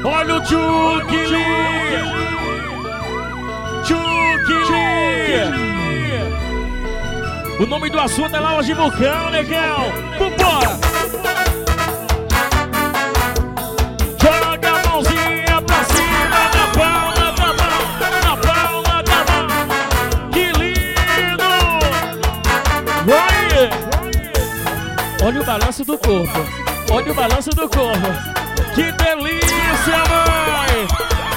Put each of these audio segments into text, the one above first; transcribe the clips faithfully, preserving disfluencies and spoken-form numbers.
Olha o Tchukili, Tchukili. O nome do assunto é Lalas de Vulcão, negão. Vambora! Joga a mãozinha pra cima, na palma da mão, na palma da mão. Que lindo! Vai! Olha o balanço do corpo, olha o balanço do corpo. Que delícia, mãe!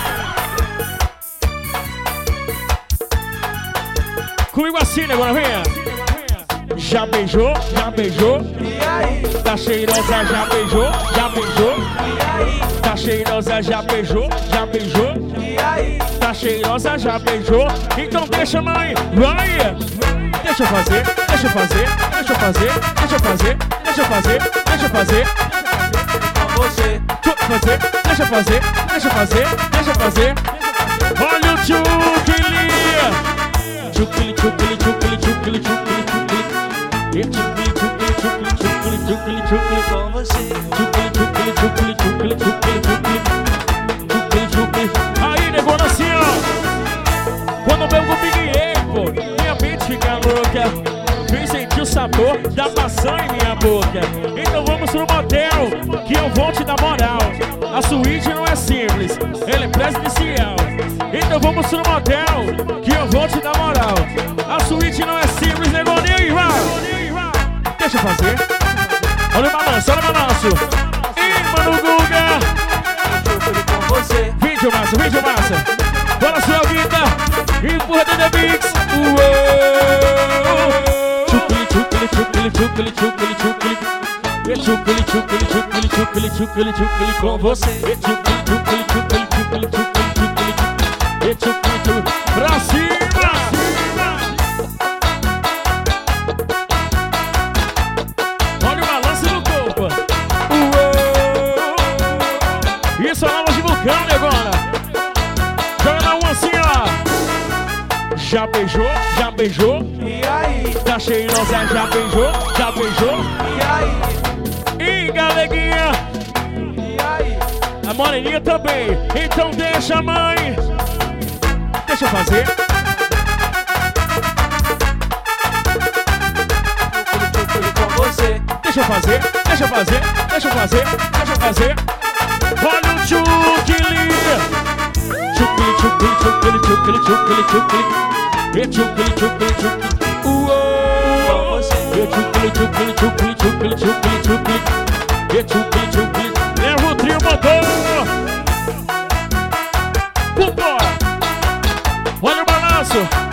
Comigo assim, agora venha. Já beijou, já beijou. E aí? Tá cheirosa, já beijou, já beijou. E aí? Tá cheirosa, já beijou, já beijou. E aí? Tá cheirosa, já beijou. Então deixa, mãe, vai! Deixa eu fazer, deixa eu fazer, deixa eu fazer, deixa eu fazer, deixa eu fazer, deixa eu fazer. Você, fazer, deixa eu fazer, deixa eu fazer, deixa eu fazer. Olha o Tchukili, Tchukili, Tchukili, Tchukili, Tchukili, Tchukili, Tchukili, Tchukili, Tchukili, Tchukili, Tchukili, Tchukili, com você. Tchukili, Tchukili, Tchukili, Tchukili, Tchukili, Tchukili, Tchukili, Tchukili. Aí, negona, assim, ó. Quando eu bebo Big Apple, minha mente fica louca. Vem sentir o sabor da maçã em minha boca. Então vamos pro motel, que eu vou te dar moral. A suíte não é simples, ela é presidencial. Então vamos pro motel, que eu vou te dar moral. A suíte não é simples, negoninho, vai! Deixa eu fazer. Olha o balanço, olha o balanço. Ih, Mano Guga! Vídeo massa, vídeo massa. Bora, sua vida. Empurra do The Mix. Uou! Tchukili, tchukili, tchukili, tchukili, tchukili, tchukili. Tchukili, tchukili, tchukili, tchukili, tchukili, tchukili, com você. Tchukili, tchukili, tchukili, tchukili, tchukili, tchukili. Tchukili, tchukili, pra cima! Olha o balanço do corpo. Uou! Isso é Lalas de Vulcão, negona. Joga na uma assim, ó. Já beijou, já beijou. E aí? Tá cheirosa, já beijou, já beijou. E aí? E galeguinha. E aí? A moreninha também. Então deixa, mãe. Deixa eu fazer. Com você. Deixa eu fazer, deixa eu fazer, deixa eu fazer, deixa eu fazer. Olha o Tchukili. Tchukili, tchukili, tchukili, tchukili, tchukili, tchukili. E tchukili, tchukili, tchukili. Uou! E tchukili, tchukili, tchukili, tchukili, tchukili, tchukili. E tchukili, tchukili. Leva o trio, motor! Vambora! Olha o balanço!